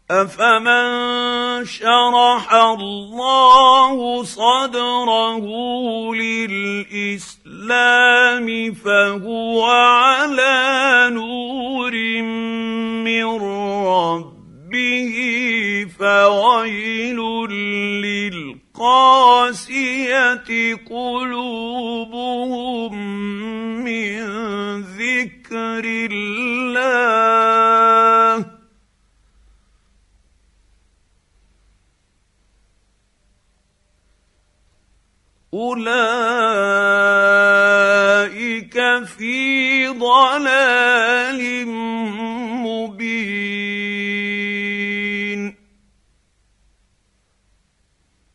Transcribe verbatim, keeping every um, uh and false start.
أفمن شرح الله صدره للإسلام فهو على نور من ربه فويل للقاسية قلوبهم من ذكر الله أولئك في ضلال